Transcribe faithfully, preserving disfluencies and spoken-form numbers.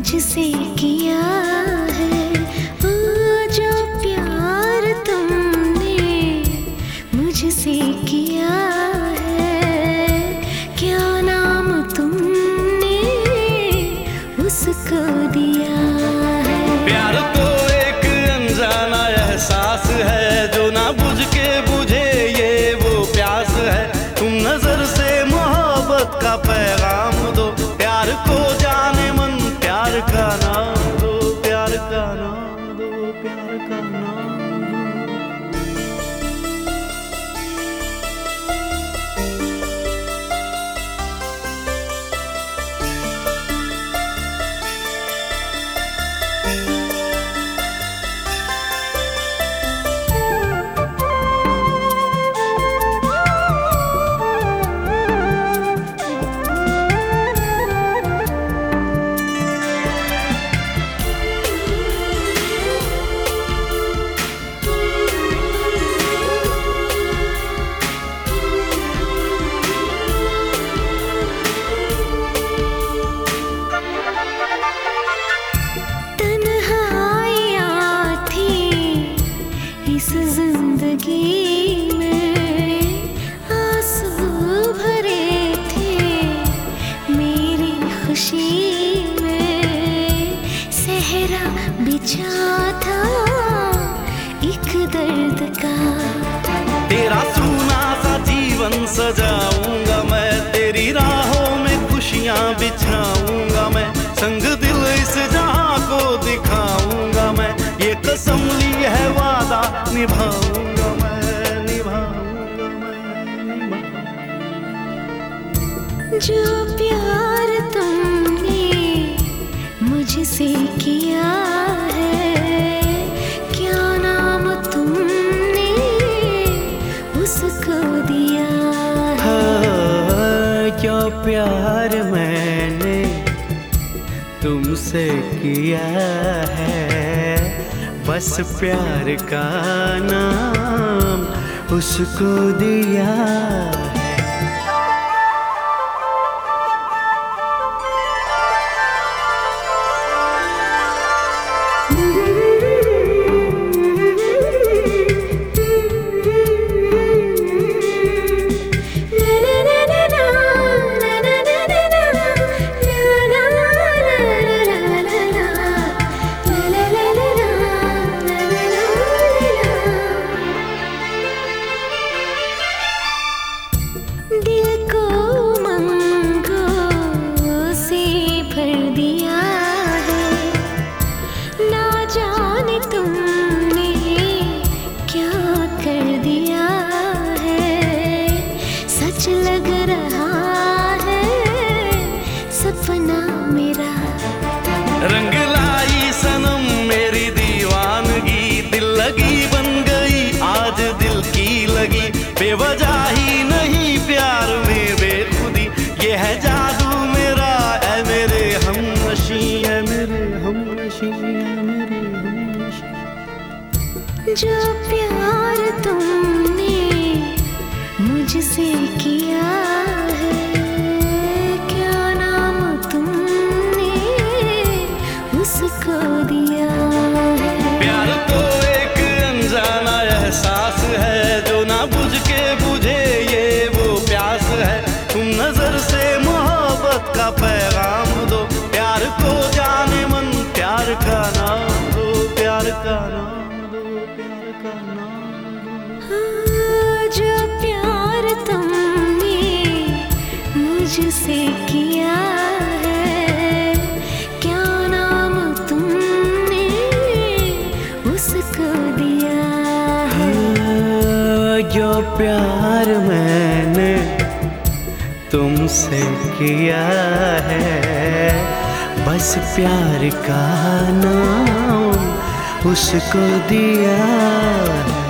मुझसे किया है, ओ जो प्यार तुमने मुझसे किया है, क्या नाम तुमने उसको दिया है। प्यार तो एक अनजाना एहसास है, जो ना बुझ के बुझे ये वो प्यास है। तुम नजर से मोहब्बत का पैगाम दो, प्यार को जाने मन प्यार का नाम दो, प्यार का नाम दो, प्यार का नाम दो। इस जिंदगी में आंसू भरे थे मेरी खुशी में, सहरा बिछा था एक दर्द का। तेरा सूना सा जीवन सजाऊंगा मैं, तेरी राहों में खुशियां बिछाऊंगा मैं, संग दिल इस जहां को दिखाऊंगा मैं, ये कसम ली है वादा निभाऊंगा मैं, निभाऊंगा मैं, निभाऊंगा। जो प्यार तुमने मुझसे किया है, क्या नाम तुमने उसको दिया है। हाँ, जो प्यार मैंने तुमसे किया है, बस प्यार का नाम उसको दिया है। दिल को मंगों से भर दिया है, ना जाने तुमने क्या कर दिया है। सच लग रहा है सपना मेरा, रंग लाई सनम मेरी दीवानगी, दिल लगी बन गई आज दिल की लगी, बेवजह ही नहीं प्यार में बेखुदी, ये है जादू मेरा ऐ मेरे हमनशी, है मेरे हमनशी, है मेरे हमनशी। जो प्यार तुमने मुझसे किया है, क्या नाम तुमने उसको दिया है। प्यार तो एक अनजाना एहसास है, जो ना बुझ के बुझे ये वो प्यास है। तुम नजर से मोहब्बत का पैगाम दो, प्यार को जाने मन प्यार का नाम दो, प्यार का नाम दो, प्यार का नाम दो। हाँ, जो प्यार तुमने मुझसे किया है, क्या नाम तुमने उसको दिया है। जो प्यार मैंने तुमसे किया है, बस प्यार का नाम उसको दिया है।